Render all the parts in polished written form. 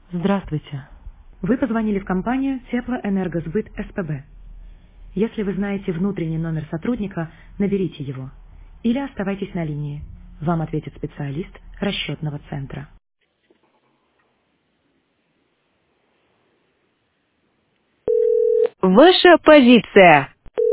Здравствуйте. Вы позвонили в компанию Теплоэнергосбыт СПБ. Если вы знаете внутренний номер сотрудника, наберите его. Или оставайтесь на линии. Вам ответит специалист расчетного центра. Ваша позиция.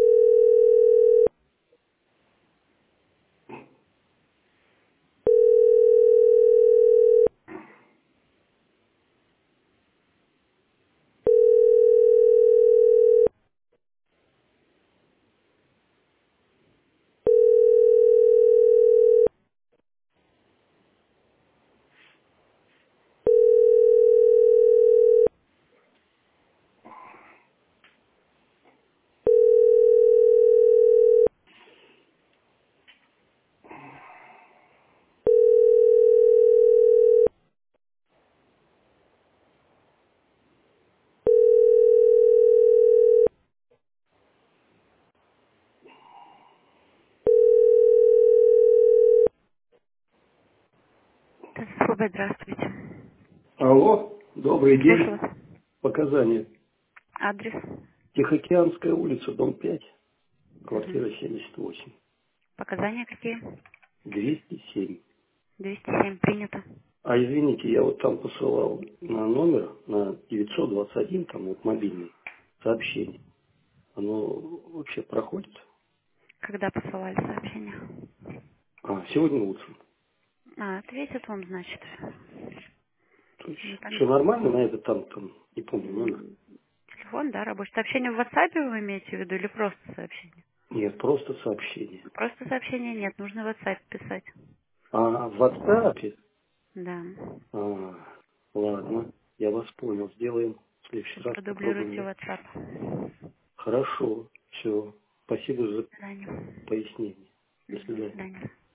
СПБ, здравствуйте. Алло, добрый Слушаю день. вас. Показания. Адрес. Тихоокеанская улица, дом 5, Мгм. квартира 78, Показания какие? 207. 207 принято. А извините, я вот там посылал на номер, на 921, там вот мобильный, сообщение. Оно вообще проходит? Когда посылали сообщение? Сегодня утром. Ответит вам, значит. То есть Ну, там, все нормально, на это там, не помню, номер. м, телефон, да, рабочий. Сообщение в WhatsApp вы имеете в виду или просто сообщение? Нет, просто сообщение. Просто сообщения нет, нужно в WhatsApp писать. А в WhatsApp? Да. Ладно, я вас понял, сделаем. В следующий раз попробуем. Продублируйте Да. WhatsApp. Хорошо, все. Спасибо за До свидания. пояснение. До До свидания. свидания.